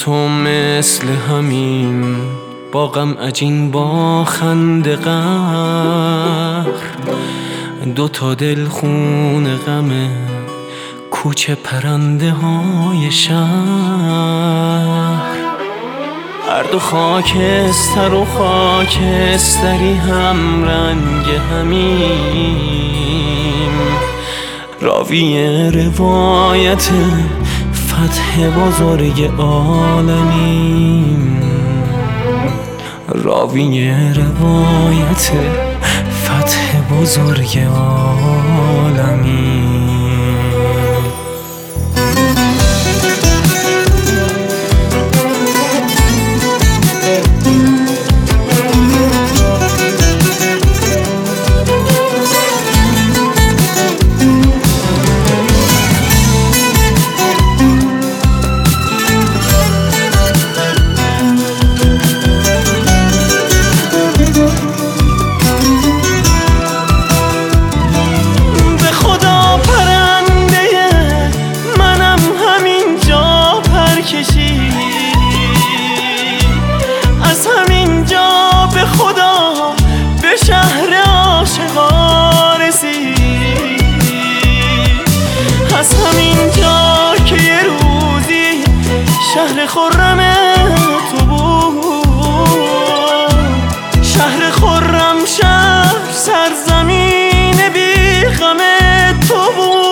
تو مثل همین با غم عجین با خنده قهر، دوتا دل خون غمه کوچه پرنده های شهر. هر دو خاکستر و خاکستری هم رنگ همیم، راوی روایت فتح بزرگ عالمیم، راوی روایت فتح بزرگ عالمیم. از همینجا به خدا به شهر عاشقا رسید، از همینجا که یه روزی شهر خرم تو بود، شهر خرم، شهر سرزمین بی غم تو بود.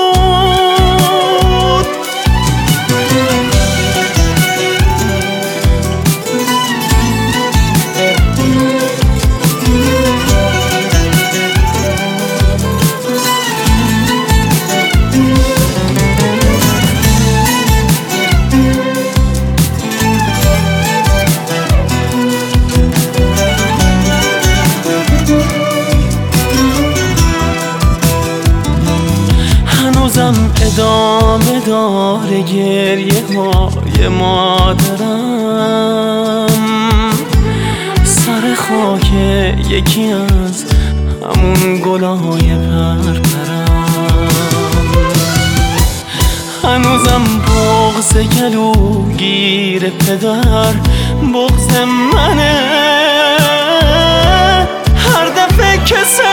ادامه داره گریه های مادرم، سر خاک یکی از همون گلای پرپرم. هنوزم بغض گلوگیر پدر بغض منه، هر دفعه که